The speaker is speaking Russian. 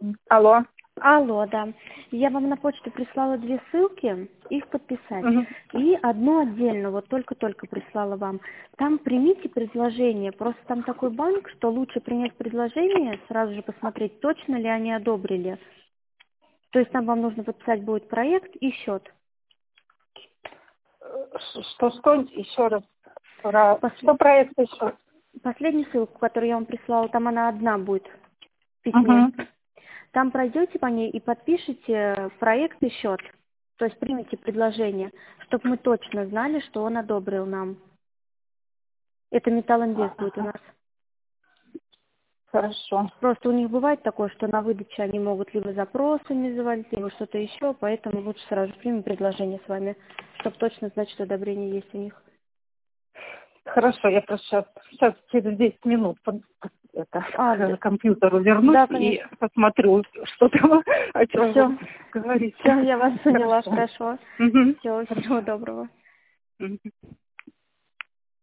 Алло. Алло, да. Я вам на почту прислала 2 ссылки, их подписать. Мгм. И одну отдельно, вот только-только прислала вам. Там примите предложение. Просто там такой банк, что лучше принять предложение, сразу же посмотреть, точно ли они одобрили. То есть там вам нужно подписать будет проект и счет. Что еще раз? Что проект еще? Последнюю ссылку, которую я вам прислала, там она одна будет в письме. Угу. Там пройдете по ней и подпишите проект и счет. То есть примите предложение, чтобы мы точно знали, что он одобрил нам. Это Металлинвест будет у нас. Хорошо. Просто у них бывает такое, что на выдаче они могут либо запросами завалить, либо что-то еще, поэтому лучше сразу же примем предложение с вами, чтобы точно знать, что одобрение есть у них. Хорошо, я просто сейчас через 10 минут Да. к компьютеру вернусь Да, и конечно. посмотрю, что там, о чем Все. вы говорите. Все, я вас поняла, Хорошо. хорошо. Угу. Все, всего Хорошо. доброго. Мгм.